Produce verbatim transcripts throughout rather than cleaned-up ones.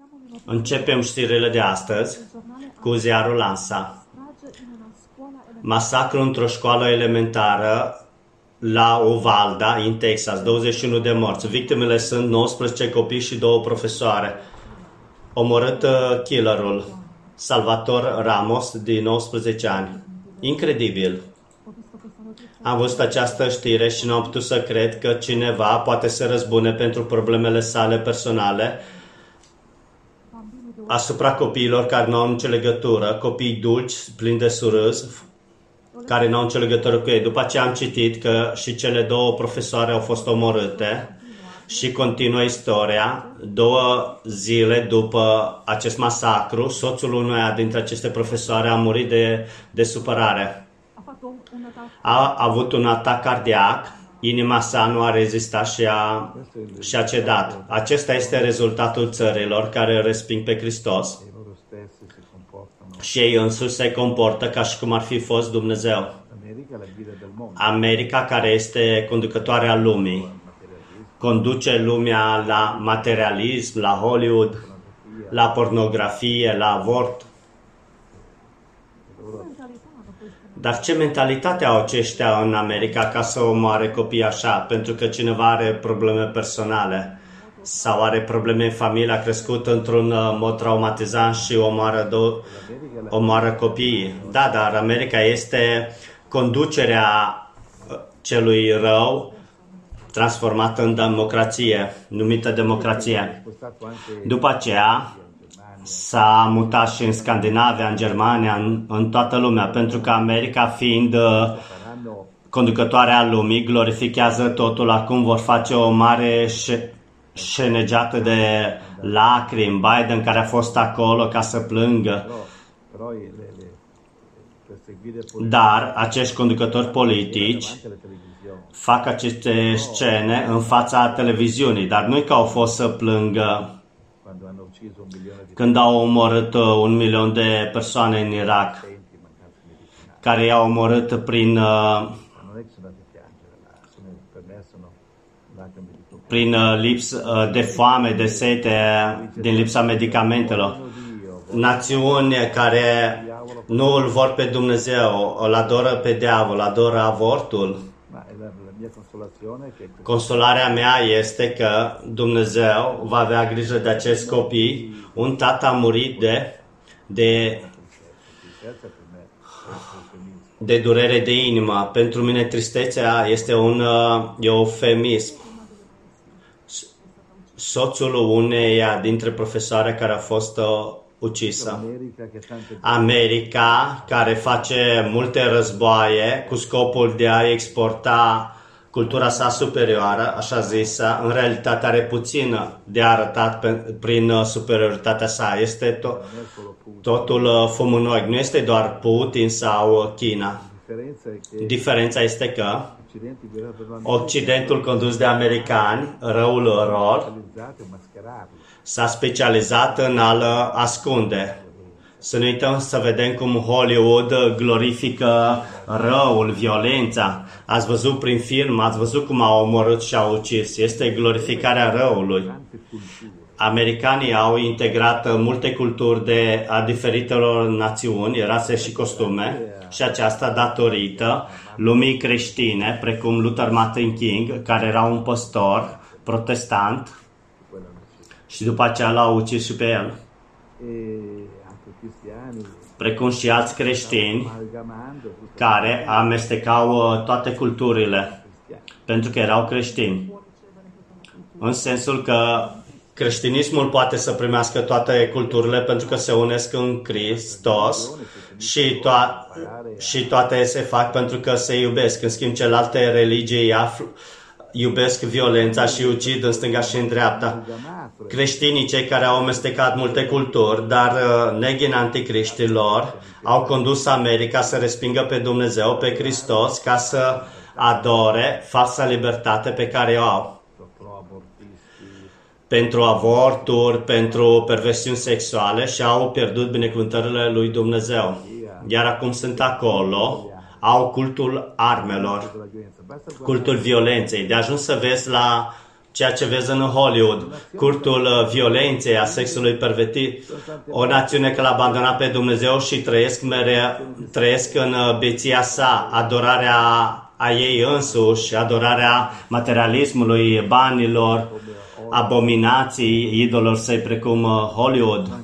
Începem știrile de astăzi cu ziarul Lansa. Masacru într-o școală elementară la Uvalda, în Texas, douăzeci și unu de morți. Victimele sunt nouăsprezece copii și două profesoare. Omorât uh, killerul Salvatore Ramos, de nouăsprezece ani. Incredibil. Am văzut această știre și nu am putut să cred că cineva poate să răzbune pentru problemele sale personale asupra copiilor care nu au nicio legătură, copii dulci, plini de surâs, care nu au nicio legătură cu ei. După ce am citit că și cele două profesoare au fost omorâte și continuă istoria, două zile după acest masacru, soțul unuia dintre aceste profesoare a murit de, de supărare. A avut un atac cardiac, inima sa nu a rezistat și a, și a cedat. Acesta este rezultatul țărilor care resping pe Hristos și ei însuși se comportă ca și cum ar fi fost Dumnezeu. America, care este conducătoarea lumii, conduce lumea la materialism, la Hollywood, la pornografie, la avort. Dar ce mentalitate au aceștia în America ca să omoare copii așa? Pentru că cineva are probleme personale sau are probleme în familie, a crescut într-un mod traumatizant și omoară, do- omoară copiii. Da, dar America este conducerea celui rău transformată în democrație, numită democrație. După aceea s-a mutat și în Scandinavia, în Germania, în, în toată lumea, pentru că America, fiind uh, conducătoarea lumii, glorifichează totul. Acum vor face o mare șe- șenegeată de lacrimi. Biden, care a fost acolo ca să plângă. Dar acești conducători politici fac aceste scene în fața televiziunii, dar nu e că au fost să plângă când au omorât un milion de persoane în Irak, care i-au omorât prin, prin lipsă de foame, de sete, din lipsa medicamentelor. Națiuni care nu îl vor pe Dumnezeu, îl adoră pe diavol, adoră avortul. Consolarea mea este că Dumnezeu va avea grijă de acești copii. Un tată a murit de, de, de durere de inimă. Pentru mine tristețea este un eufemism. Soțul uneia dintre profesoare care a fost ucisă. America, care face multe războaie cu scopul de a exporta cultura sa superioară, așa zisă, în realitate are puțin de arătat pe, prin superioritatea sa. Este to- totul fum în ochi. Nu este doar Putin sau China. Diferența este că Occidentul condus de americani, răul lor, s-a specializat în a-l ascunde. Să nu uităm să vedem cum Hollywood glorifică răul, violența. Ați văzut prin film, ați văzut cum au omorât și au ucis. Este glorificarea răului. Americanii au integrat multe culturi de, a diferitelor națiuni, rase și costume, și aceasta datorită lumii creștine, precum Luther Martin King, care era un păstor protestant, și după aceea l-au ucis și pe el. Precum și alți creștini care amestecau toate culturile, pentru că erau creștini. În sensul că creștinismul poate să primească toate culturile pentru că se unesc în Hristos și, to- și toate se fac pentru că se iubesc. În schimb, celelalte religii iubesc violența și ucid în stânga și în dreapta. Creștinii, cei care au amestecat multe culturi, dar neghin anticriștilor, au condus America să respingă pe Dumnezeu, pe Hristos, ca să adore falsa libertate pe care o au. Pentru avorturi, pentru perversiuni sexuale, și au pierdut binecuvântările lui Dumnezeu. Iar acum sunt acolo, au cultul armelor, cultul violenței. De ajuns să vezi la ceea ce vezi în Hollywood, cultul violenței, a sexului pervertit, o națiune care l-a abandonat pe Dumnezeu și trăiesc, mere, trăiesc în beția sa, adorarea a ei însuși, adorarea materialismului, banilor, abominații, idolilor săi precum Hollywood.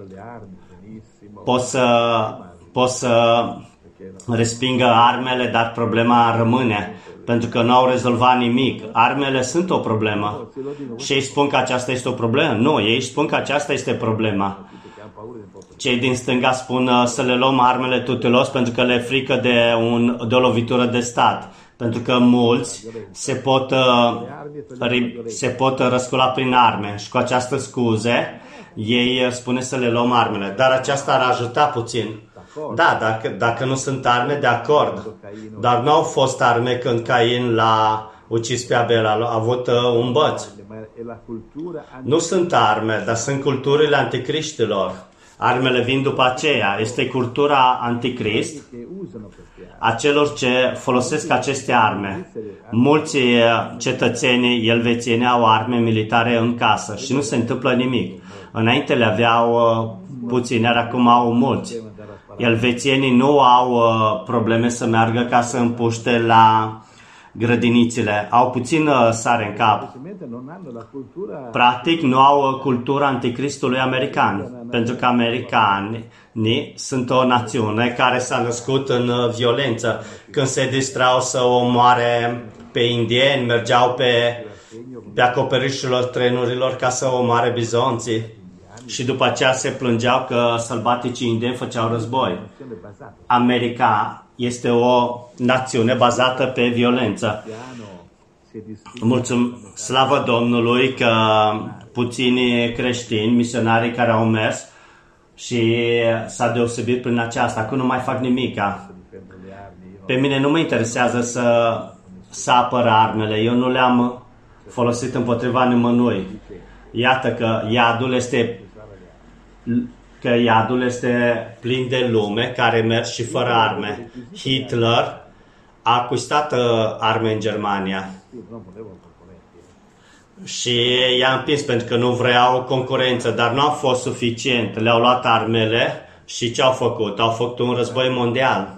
Poți să, poți să respingă armele, dar problema rămâne, pentru că nu au rezolvat nimic. Armele sunt o problemă și ei spun că aceasta este o problemă. Nu, ei spun că aceasta este problema. Cei din stânga spun să le luăm armele tutelos pentru că le e frică de, un, de o lovitură de stat. Pentru că mulți se pot, se pot răscula prin arme și cu această scuze ei spune să le luăm armele. Dar aceasta ar ajuta puțin. Da, dacă, dacă nu sunt arme, de acord. Dar nu au fost arme când Cain l-a ucis pe Abel, a avut uh, un băț. Nu sunt arme, dar sunt culturile anticriștilor. Armele vin după aceea. Este cultura anticrist a celor ce folosesc aceste arme. Mulți cetățeni elvețieni au arme militare în casă și nu se întâmplă nimic. Înainte le aveau uh, puține, iar acum au mulți. Elvețienii nu au uh, probleme să meargă ca să împuște la grădinițele. Au puțin uh, sare în cap. Practic nu au uh, cultura anticristului american. Pentru că americanii sunt o națiune care s-a născut în uh, violență. Când se distrau să omoare pe indieni, mergeau pe, pe acoperișurile trenurilor ca să omoare bizonții. Și după aceea se plângeau că sălbaticii indieni făceau război. America este o națiune bazată pe violență. Mulțumim, slavă Domnului că puțini creștini, misionarii care au mers și s-a deosebit prin aceasta. Acum nu mai fac nimica. Pe mine nu mă interesează să, să apăr armele. Eu nu le-am folosit împotriva nimănui. Iată că iadul este că iadul este plin de lume care merg și fără arme. Hitler a acustat arme în Germania și i-a împins pentru că nu vreau concurență, dar nu a fost suficient. Le-au luat armele și ce au făcut? Au făcut un război mondial.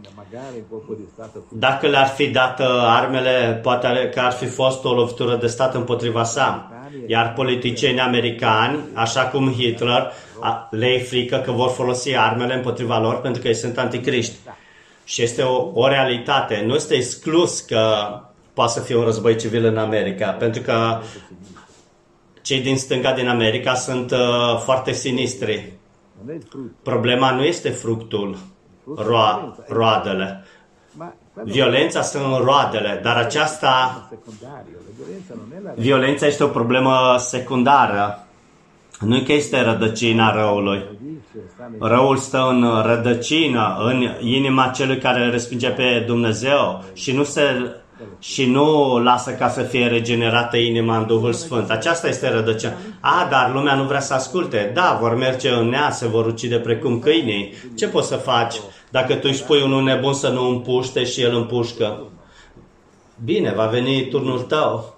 Dacă le-ar fi dat armele, poate că ar fi fost o lovitură de stat împotriva sa. Iar politicienii americani, așa cum Hitler, le e frică că vor folosi armele împotriva lor pentru că ei sunt anticriști. Și este o, o realitate. Nu este exclus că poate să fie un război civil în America, pentru că cei din stânga din America sunt uh, foarte sinistri. Problema nu este fructul, ro- roadele. Violența sunt roadele, dar aceasta, violența este o problemă secundară. Nu că este rădăcina răului. Răul stă în rădăcină, în inima celui care îl respinge pe Dumnezeu și nu se și nu lasă ca să fie regenerată inima în Duhul Sfânt. Aceasta este rădăcina. A, dar lumea nu vrea să asculte. Da, vor merge în nea, se vor ucide precum câinii. Ce poți să faci dacă tu îi spui unui nebun să nu împuște și el împușcă? Bine, va veni turnul tău.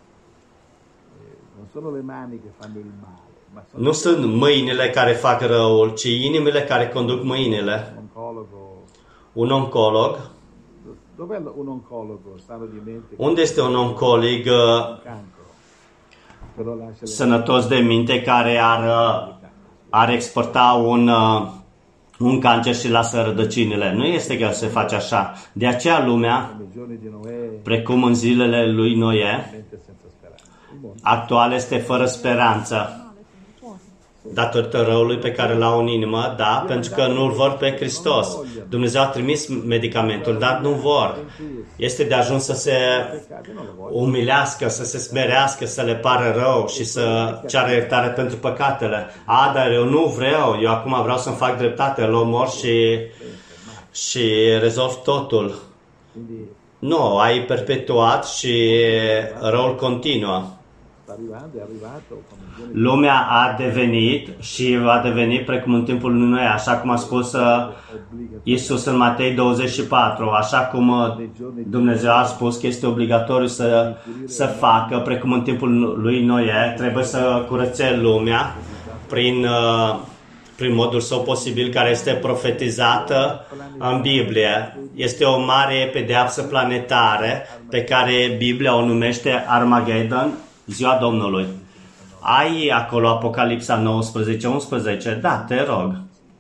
Nu sunt mâinile care fac răul, ci inimile care conduc mâinile. Un oncolog. Unde este un oncolog sănătos de minte care ar, ar exporta un, un cancer și lasă rădăcinile? Nu este că se face așa. De aceea lumea, precum în zilele lui Noe, actual este fără speranță. Datorită răului pe care l-au în inimă, da, pentru că nu-L vor pe Hristos. Dumnezeu a trimis medicamentul, dar nu vor. Este de ajuns să se umilească, să se smerească, să le pară rău și să ceară iertare pentru păcatele. A, dar eu nu vreau, eu acum vreau să-mi fac dreptate, îl omor și, și rezolv totul. Nu, ai perpetuat și răul continuă. Lumea a devenit și va deveni precum în timpul lui Noe, așa cum a spus uh, Iisus în Matei douăzeci și patru, așa cum uh, Dumnezeu a spus că este obligatoriu să, să facă, precum în timpul lui Noe, trebuie să curățe lumea prin, uh, prin modul său posibil, care este profetizată în Biblie. Este o mare pedeapsă planetară pe care Biblia o numește Armageddon, ziua Domnului. Ai acolo Apocalipsa nouăsprezece unsprezece? Da, te rog.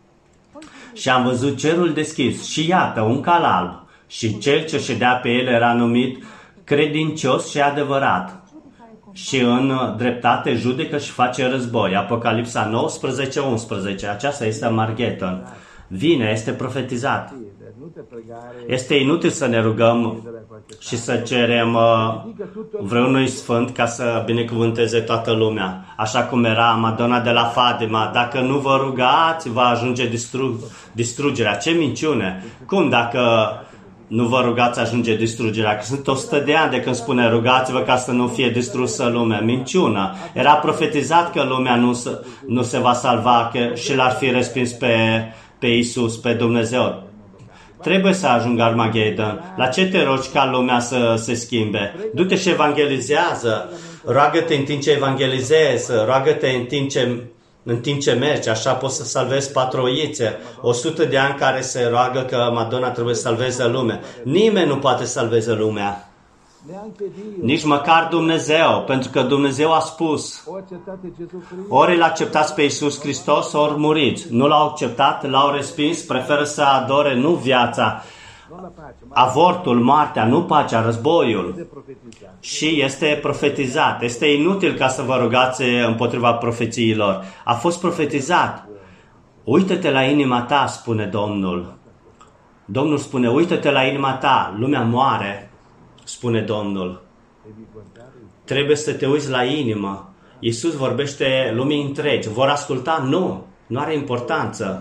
Și am văzut cerul deschis și iată, un cal alb. Și cel ce ședea pe el era numit credincios și adevărat. Și în dreptate judecă și face război. Apocalipsa nouăsprezece unsprezece. Aceasta este Armageddon. Vine, este profetizat. Este inutil să ne rugăm și să cerem uh, vreunui sfânt ca să binecuvânteze toată lumea. Așa cum era Madonna de la Fatima. Dacă nu vă rugați, va ajunge distru- distrugerea. Ce minciune! Cum dacă nu vă rugați, ajunge distrugerea? Că sunt o sută de ani de când spune rugați-vă ca să nu fie distrusă lumea. Minciună! Era profetizat că lumea nu se, nu se va salva, că și l-ar fi respins pe, pe Iisus, pe Dumnezeu. Trebuie să ajungă Armageddon. La ce te rogi ca lumea să se schimbe? Du-te și evangelizează. Roagă-te în timp ce evangelizezi. Roagă-te în timp ce, în timp ce mergi. Așa poți să salvezi patroițe. O sută de ani care se roagă că Madonna trebuie să salveze lumea. Nimeni nu poate să salveze lumea. Nici măcar Dumnezeu, pentru că Dumnezeu a spus: ori îl acceptați pe Iisus Hristos, ori muriți. Nu l-au acceptat, l-au respins, preferă să adore nu viața, avortul, moartea, nu pacea, războiul. Și este profetizat. Este inutil ca să vă rugați împotriva profețiilor. A fost profetizat. Uită-te la inima ta, spune Domnul. Domnul spune, uită-te la inima ta, lumea moare. Spune Domnul. Trebuie să te uiți la inimă. Iisus vorbește lumii întregi. Vor asculta? Nu. Nu are importanță.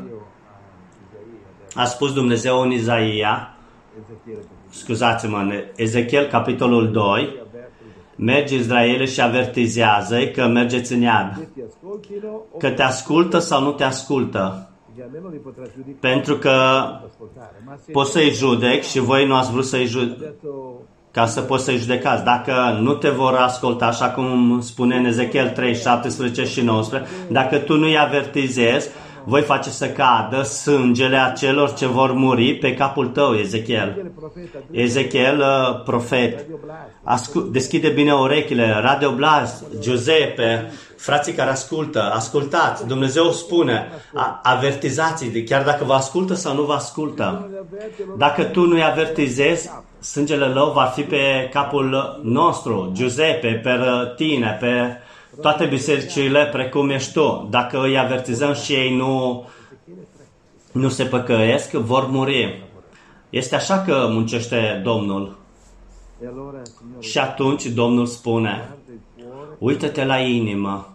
A spus Dumnezeu în Isaia, scuzați-mă, în Ezechiel, capitolul doi, merge Israele și avertizează că mergeți în iad. Că te ascultă sau nu te ascultă. Pentru că poți să-i judec și voi nu ați vrut să-i judec. Ca să poți să-i judecați. Dacă nu te vor asculta, așa cum spune în Ezechiel trei, șaptesprezece și nouăsprezece, dacă tu nu-i avertizezi, voi face să cadă sângele acelor ce vor muri pe capul tău, Ezechiel. Ezechiel, profet. Ascult, deschide bine urechile. Radio Blas, Giuseppe, frații care ascultă, ascultați. Dumnezeu spune, avertizați-i, chiar dacă vă ascultă sau nu vă ascultă. Dacă tu nu-i avertizezi, sângele lău va fi pe capul nostru, Giuseppe, pe tine, pe toate bisericile precum ești tu. Dacă îi avertizăm și ei nu, nu se păcăiesc, vor muri. Este așa că muncește Domnul. Și atunci Domnul spune, uită-te la inimă.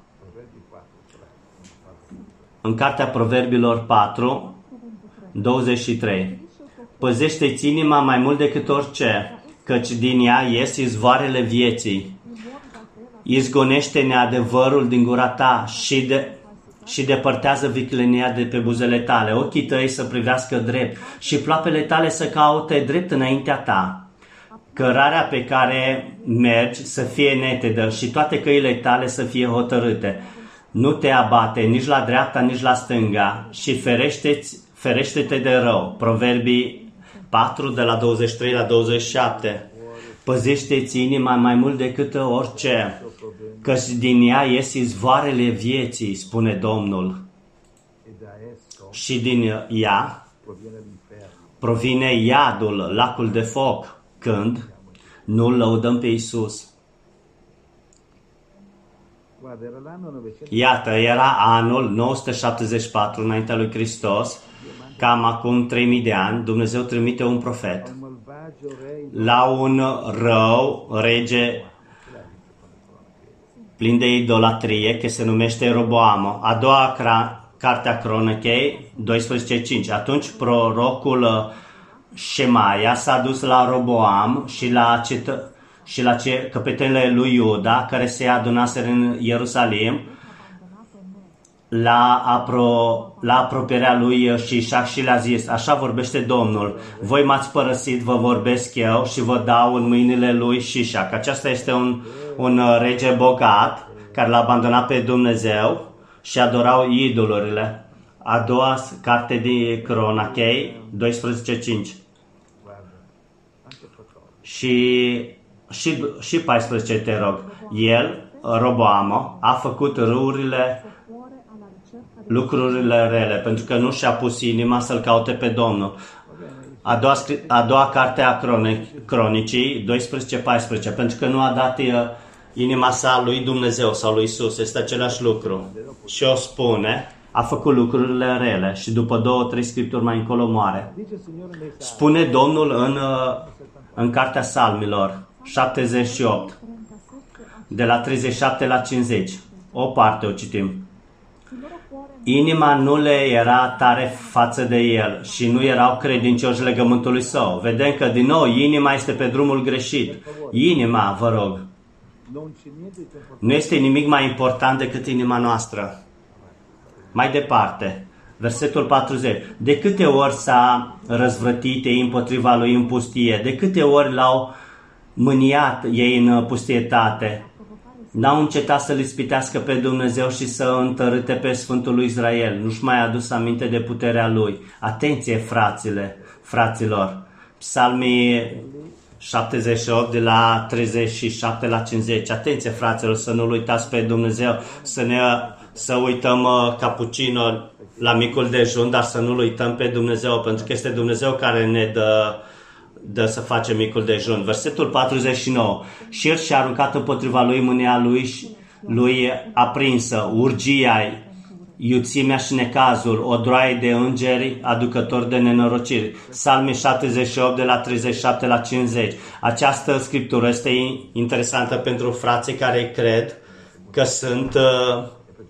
În cartea Proverbilor patru, douăzeci și trei. Păzește-ți inima mai mult decât orice, căci din ea ies izvoarele vieții. Izgonește neadevărul din gura ta și, de, și depărtează viclenia de pe buzele tale. Ochii tăi să privească drept și ploapele tale să caute drept înaintea ta. Cărarea pe care mergi să fie netedă și toate căile tale să fie hotărâte. Nu te abate nici la dreapta, nici la stânga și ferește-ți, ferește-te de rău. Proverbii patru, de la douăzeci și trei la douăzeci și șapte. Păzește-ți inima mai mult decât orice, căci din ea ies izvoarele vieții, spune Domnul. Și din ea provine iadul, lacul de foc, când nu-L lăudăm pe Iisus. Iată, era anul nouă sute șaptezeci și patru înaintea lui Hristos, cam acum trei mii de ani, Dumnezeu trimite un profet la un rău rege plin de idolatrie, care se numește Roboam. A doua carte a Cronichei, doisprezece cinci. Atunci prorocul Șemaia s-a dus la Roboam și l-a, cetă- și la ce, căpetenile lui Iuda, care se adunaseră în Ierusalim, la, apro, la apropierea lui Șișac și le-a zis: așa vorbește Domnul, voi m-ați părăsit, vă vorbesc eu și vă dau în mâinile lui Șișac. Aceasta este un, un rege bogat care l-a abandonat pe Dumnezeu și adorau idolurile. A doua carte din Cronachei, doisprezece cinci. Și, și, și paisprezece, te rog. El, Roboamo, a făcut râurile, lucrurile rele, pentru că nu și-a pus inima să-L caute pe Domnul. A doua, a doua carte a Cronicii, doisprezece paisprezece, pentru că nu a dat inima sa lui Dumnezeu sau lui Isus. Este același lucru. Și o spune, a făcut lucrurile rele și după două, trei scripturi mai încolo moare. Spune Domnul în, în cartea Psalmilor, șaptezeci și opt, de la treizeci și șapte la cincizeci. O parte o citim. Inima nu le era tare față de el și nu erau credincioși legământului său. Vedem că din nou inima este pe drumul greșit. Inima, vă rog. Nu este nimic mai important decât inima noastră. Mai departe, versetul patruzeci. De câte ori s-a răzvrătit ei împotriva lui în pustie? De câte ori l-au mâniat ei în pustietate? N-au încetat să-L ispitească pe Dumnezeu și să întărâte pe Sfântul lui Israel. Nu-și mai adus aminte de puterea Lui. Atenție, frațile, fraților! Psalmii șaptezeci și opt, de la treizeci și șapte la cincizeci. Atenție, fraților, să nu-L uitați pe Dumnezeu, să ne să uităm uh, cappuccino la micul dejun, dar să nu-L uităm pe Dumnezeu, pentru că este Dumnezeu care ne dă de să facem micul dejun. Versetul patruzeci și nouă. Și el și-a aruncat împotriva lui mânia lui, lui aprinsă, urgia, iuțimea și necazul, o droaie de îngeri aducători de nenorociri. Psalmii șaptezeci și opt, de la treizeci și șapte la cincizeci. Această scriptură este interesantă pentru frații care cred că sunt, uh,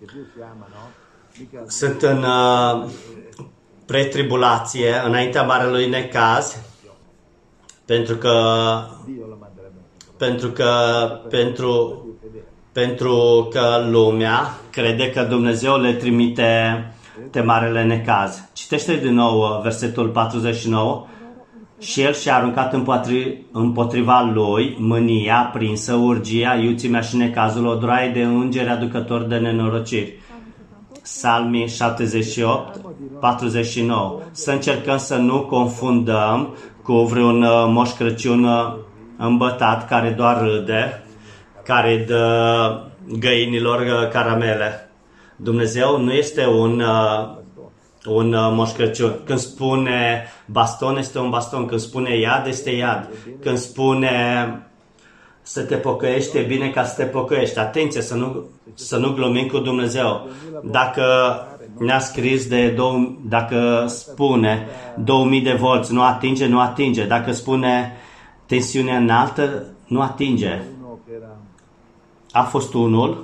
sunt în uh, pretribulație, înaintea marelui necaz, Pentru că, pentru că, pentru, pentru că lumea crede că Dumnezeu le trimite de marele necaz. Citește din nou versetul patruzeci și nouă. Și el și-a aruncat împotriva lui mânia prinsă, urgia, iuțimea și necazul, o droaie de îngeri aducători de nenorociri. Psalmii șaptezeci și opt, patruzeci și nouă. Să încercăm să nu confundăm cu vreun Moș Crăciun îmbătat care doar râde, care dă găinilor caramele. Dumnezeu nu este un, un Moș Crăciun. Când spune baston, este un baston. Când spune iad, este iad. Când spune să te pocăiești, e bine ca să te pocăiești. Atenție, să nu, să nu glumim cu Dumnezeu. Dacă ne-a scris de două, dacă spune două mii de volți, nu atinge, nu atinge. Dacă spune tensiune înaltă, nu atinge. A fost unul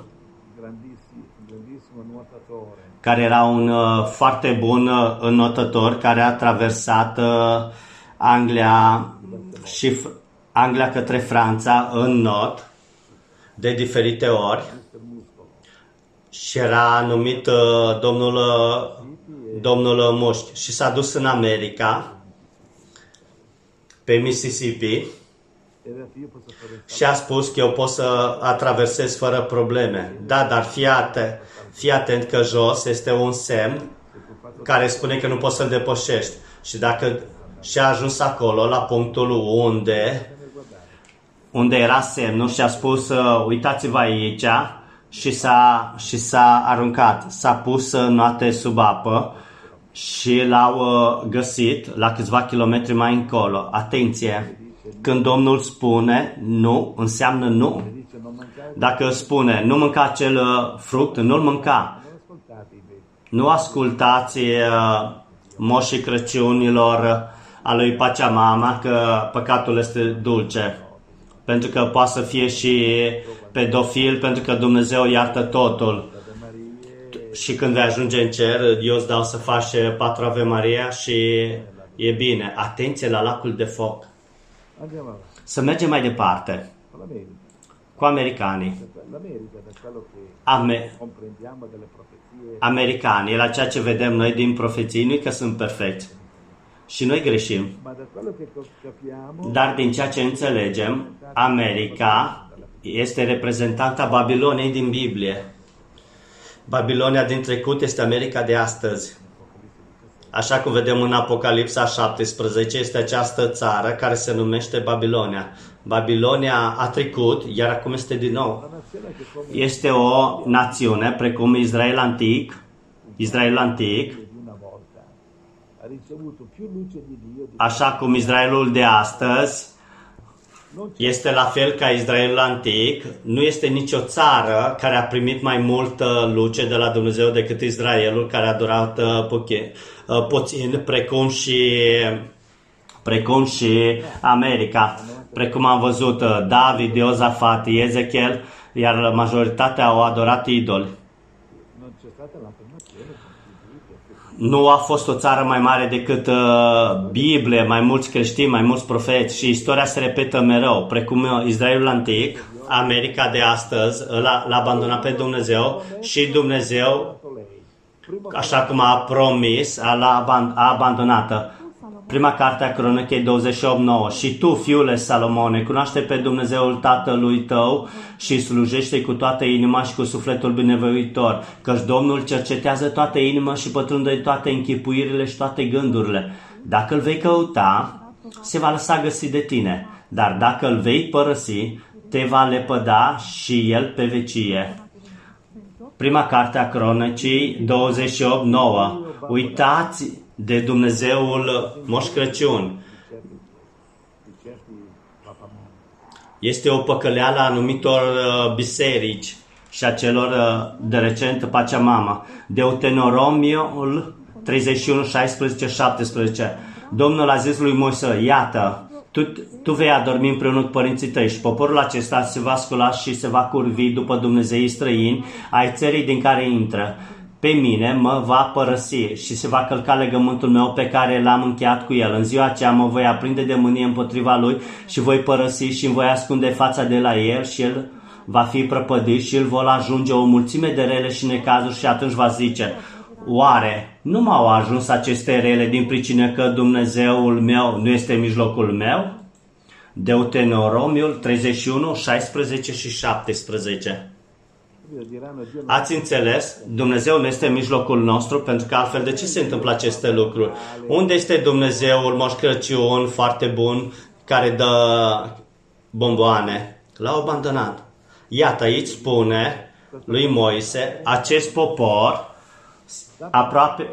care era un uh, foarte bun uh, înotător, care a traversat uh, Anglia și F- Anglia către Franța în not de diferite ori. Și era numit uh, domnul, uh, domnul Mușchi. Și s-a dus în America, pe Mississippi, și a spus că eu pot să atraversez fără probleme. Da, dar fii atent, fii atent că jos este un semn care spune că nu poți să-l depășești. Și dacă și-a ajuns acolo, la punctul unde, unde era semnul, și a spus, uh, uitați-vă aici, și s-a, și s-a aruncat. S-a pus noate sub apă și l-au uh, găsit la câțiva kilometri mai încolo. Atenție! Când Domnul spune nu, înseamnă nu. Dacă spune nu mânca acel uh, fruct, nu-l mânca. Nu ascultați uh, moșii Crăciunilor uh, a lui Pachamama că păcatul este dulce. Pentru că poate să fie și pedofil, pentru că Dumnezeu iartă totul. Și când vei ajunge în cer, eu îți dau să faci patru Ave Maria și e bine. Atenție la lacul de foc. Să mergem mai departe. cu americanii. Ame- americanii, la ceea ce vedem noi din profeții, nu că sunt perfecți. Și noi greșim. Dar din ceea ce înțelegem, America este reprezentanta Babiloniei din Biblie. Babilonia din trecut este America de astăzi. Așa cum vedem în Apocalipsa șaptesprezece, este această țară care se numește Babilonia. Babilonia a trecut, iar acum este din nou. Este o națiune precum Israel antic, Israel antic, așa cum Israelul de astăzi este la fel ca Israelul antic. Nu este nicio țară care a primit mai multă luce de la Dumnezeu decât Israelul, care a durat uh, puțin, precum și, precum și America. Precum am văzut uh, David, Iosafat, Ezechiel, iar majoritatea au adorat idoli. Nu a fost o țară mai mare decât uh, Biblie, mai mulți creștini, mai mulți profeți și istoria se repetă mereu, precum Israelul antic, America de astăzi l-a, l-a abandonat pe Dumnezeu și Dumnezeu, așa cum a promis, l-a abandonat. Prima carte a Cronichei douăzeci și opt nouă. Și tu, fiule Salomone, cunoaște pe Dumnezeul tatălui tău și slujește cu toată inima și cu sufletul binevoitor, căci Domnul cercetează toată inima și pătrunde toate închipuirile și toate gândurile. Dacă îl vei căuta, se va lăsa găsi de tine, dar dacă îl vei părăsi, te va lepăda și el pe vecie. Prima carte a Cronicii douăzeci și opt nouă. Uitați de Dumnezeul Moș Crăciun. Este o păcăleală a anumitor biserici și a celor de recent Pachamama. Deuteronomiul treizeci și unu, șaisprezece, șaptesprezece. Domnul a zis lui Moise, iată, tu, tu vei adormi împreună cu părinții tăi și poporul acesta se va scula și se va curvi după dumnezeii străini ai țării din care intră. Pe mine mă va părăsi și se va călca legământul meu pe care l-am încheiat cu el. În ziua aceea mă voi aprinde de mânie împotriva lui și voi părăsi și îmi voi ascunde fața de la el și el va fi prăpădit și îl vor ajunge o mulțime de rele și necazuri și atunci va zice, oare nu m-au ajuns aceste rele din pricină că Dumnezeul meu nu este în mijlocul meu? Deuteronomiul treizeci și unu, șaisprezece și șaptesprezece. Ați înțeles? Dumnezeu nu este în mijlocul nostru, pentru că altfel de ce se întâmplă aceste lucruri? Unde este Dumnezeul Moș Crăciun foarte bun care dă bomboane? L-au abandonat. Iată, aici spune lui Moise, acest popor aproape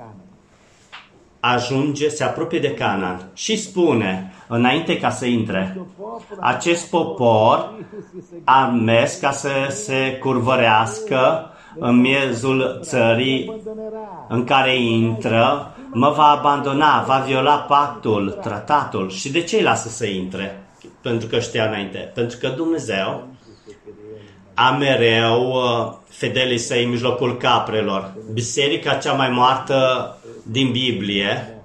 ajunge, se apropie de Canaan și spune, înainte ca să intre, acest popor a mers ca să se curvărească în miezul țării în care intră, mă va abandona, va viola pactul, tratatul. Și de ce îi lasă să intre? Pentru că știa înainte. Pentru că Dumnezeu a mereu fidelii săi în mijlocul caprelor. Biserica cea mai moartă din Biblie,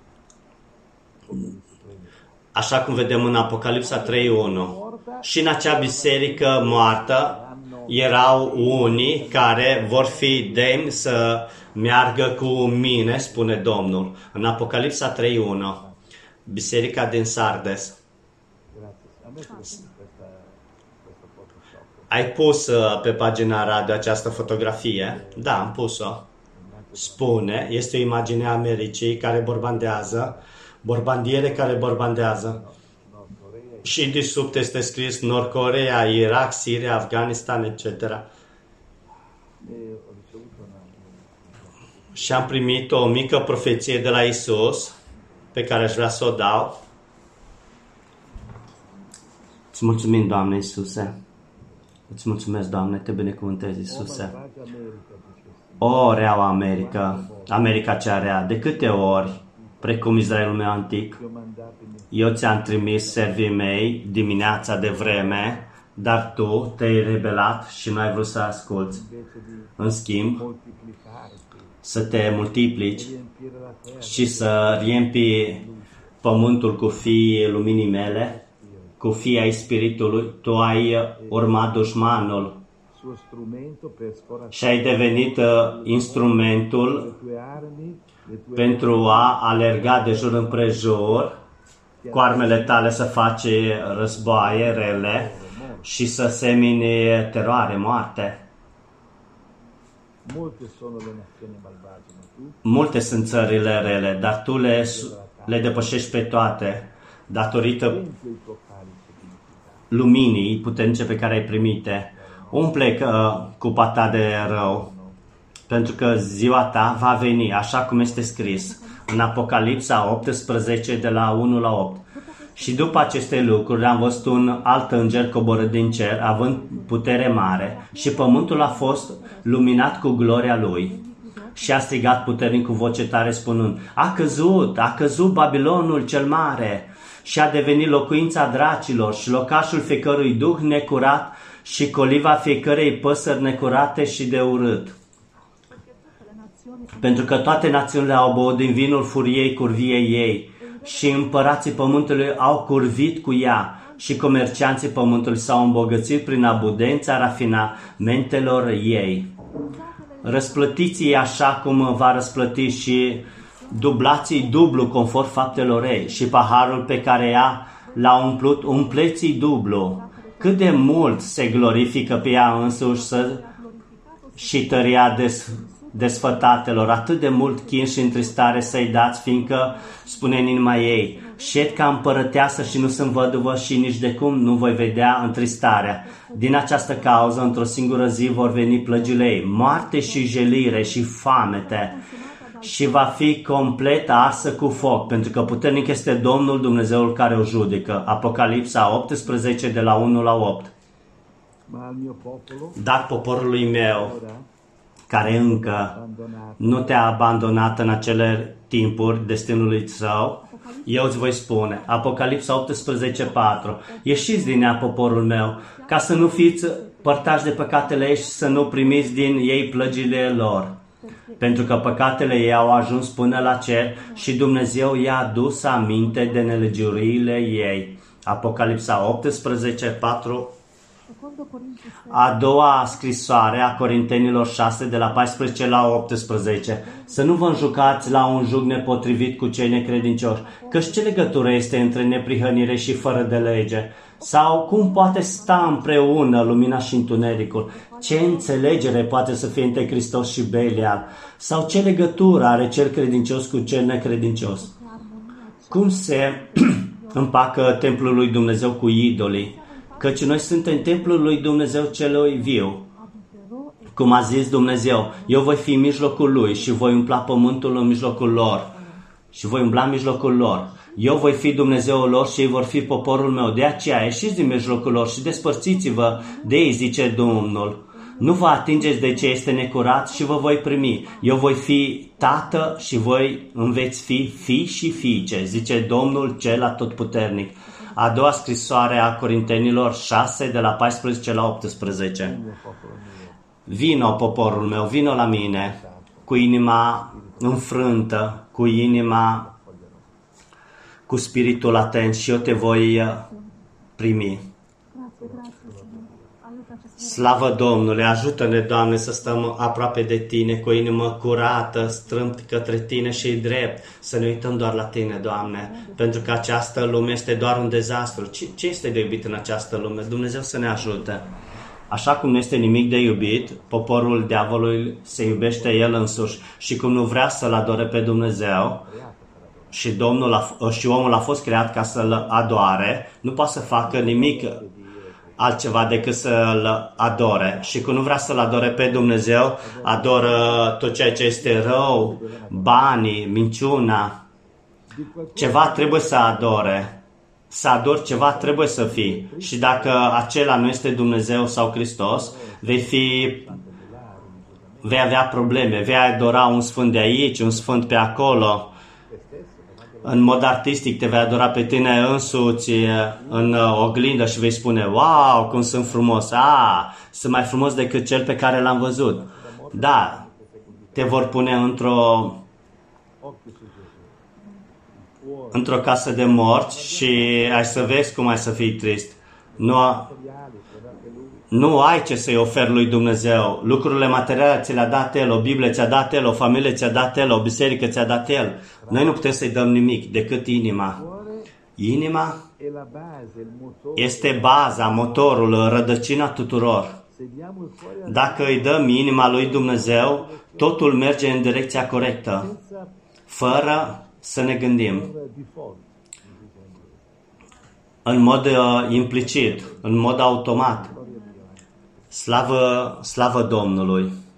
așa cum vedem în Apocalipsa trei unu. Și în acea biserică moartă erau unii care vor fi demni să meargă cu mine, spune Domnul. În Apocalipsa trei unu. Biserica din Sardes. Ai pus pe pagina radio această fotografie? Da, am pus-o. Spune, este o imagine a Americii care borbandează, borbandiere care borbandează. Și de sub este scris Nord Coreea, Irak, Siria, Afganistan, et cetera. Și am primit o mică profeție de la Isus, pe care aș vrea să o dau. Îți mulțumim, Doamne Iisuse. Îți mulțumesc, Doamne, te binecuvântez, Iisuse. O, reaua America, America cea rea, de câte ori, precum Israelul meu antic, eu ți-am trimis servii mei dimineața de vreme, dar tu te-ai rebelat și nu ai vrut să asculți. În schimb, să te multiplici și să riempi pământul cu fiii luminii mele, cu fii ai Spiritului, tu ai urmat dușmanul și ai devenit uh, instrumentul pentru a alerga de jur împrejur, cu armele tale să faci războaie rele și să semini teroare, moarte. Multe sunt țările rele, dar tu le, le depășești pe toate datorită luminii puternice pe care ai primite. Umple uh, cupa ta de rău, pentru că ziua ta va veni, așa cum este scris în Apocalipsa optsprezece, de la unu la opt. Și după aceste lucruri am văzut un alt înger coborât din cer, având putere mare, și pământul a fost luminat cu gloria lui. Și a strigat puternic cu voce tare spunând: a căzut, a căzut Babilonul cel mare și a devenit locuința dracilor și locașul fiecărui duh necurat și coliva fiecărei păsări necurate și de urât. Pentru că toate națiunile au băut din vinul furiei curviei ei și împărații pământului au curvit cu ea și comercianții pământului s-au îmbogățit prin abundența rafinamentelor ei. Răsplătiți-i așa cum va răsplăti și dublați-i dublu conform faptelor ei și paharul pe care ea l-a umplut, umpleți-i dublu. Cât de mult se glorifică pe ea însuși să și tăria des, desfătatelor, atât de mult chin și întristare să-i dați, fiindcă, spune în inima ei, șed ca împărăteasă și nu sunt văduvă și nici de cum nu voi vedea întristarea. Din această cauză, într-o singură zi vor veni plăgile ei, moarte și jelire și foamete, și va fi complet arsă cu foc, pentru că puternic este Domnul Dumnezeul care o judecă. Apocalipsa optsprezece, de la unu la opt. Dar poporului meu, care încă nu te-a abandonat în acele timpuri destinului său, eu îți voi spune, Apocalipsa optsprezece, patru, ieșiți din ea, poporul meu, ca să nu fiți părtași de păcatele ei și să nu primiți din ei plăgile lor. Pentru că păcatele ei au ajuns până la cer și Dumnezeu i-a adus aminte de nelegiurile ei. Apocalipsa optsprezece, patru. A doua scrisoare a Corintenilor șase, de la paisprezece la optsprezece. Să nu vă înjucați la un jug nepotrivit cu cei necredincioși, căci ce legătură este între neprihănire și fără de lege? Sau cum poate sta împreună lumina și întunericul? Ce înțelegere poate să fie între Hristos și Belial? Sau ce legătură are cel credincios cu cel necredincios? Cum se împacă templul lui Dumnezeu cu idolii? Căci noi suntem templul lui Dumnezeu celui viu. Cum a zis Dumnezeu, eu voi fi în mijlocul lui și voi umpla pământul în mijlocul lor. Și voi umbla în mijlocul lor. Eu voi fi Dumnezeul lor și ei vor fi poporul meu. De aceea ieșiți din mijlocul lor și despărțiți-vă de ei, zice Domnul. Nu vă atingeți de ce este necurat și vă voi primi. Eu voi fi tată și voi îmi veți fi fii și fiice, zice Domnul cel atotputernic. A doua scrisoare a Corintenilor șase, de la paisprezece la optsprezece. Vino, poporul meu, vino la mine, cu inima înfrântă, cu inima, cu spiritul atent și eu te voi primi. Slavă Domnului, ajută-ne, Doamne, să stăm aproape de Tine, cu o inimă curată, strâmt către Tine și drept, să ne uităm doar la Tine, Doamne, pentru că această lume este doar un dezastru. Ce, ce este de iubit în această lume? Dumnezeu să ne ajute. Așa cum nu este nimic de iubit, poporul diavolului se iubește el însuși și cum nu vrea să-L adore pe Dumnezeu, și, Domnul a, și omul a fost creat ca să-L adoare, nu poate să facă nimic altceva decât să-L adore. Și când nu vrea să-L adore pe Dumnezeu, adoră tot ceea ce este rău, banii, minciuna. Ceva trebuie să adore. Să adori ceva trebuie să fii. Și dacă acela nu este Dumnezeu sau Hristos, vei fi... vei avea probleme. Vei adora un sfânt de aici, un sfânt pe acolo. În mod artistic te vei adora pe tine însuți în oglindă și vei spune: wow, cum sunt frumos, ah, sunt mai frumos decât cel pe care l-am văzut. Da, te vor pune într-o într-o casă de morți și ai să vezi cum ai să fii trist. Nu, nu ai ce să-i oferi lui Dumnezeu. Lucrurile materiale ți le-a dat El, o Biblie ți-a dat El, o familie ți-a dat El, o biserică ți-a dat El. Noi nu putem să-i dăm nimic decât inima. Inima este baza, motorul, rădăcina tuturor. Dacă îi dăm inima lui Dumnezeu, totul merge în direcția corectă, fără să ne gândim. În mod uh, implicit, în mod automat. Slavă, slavă Domnului!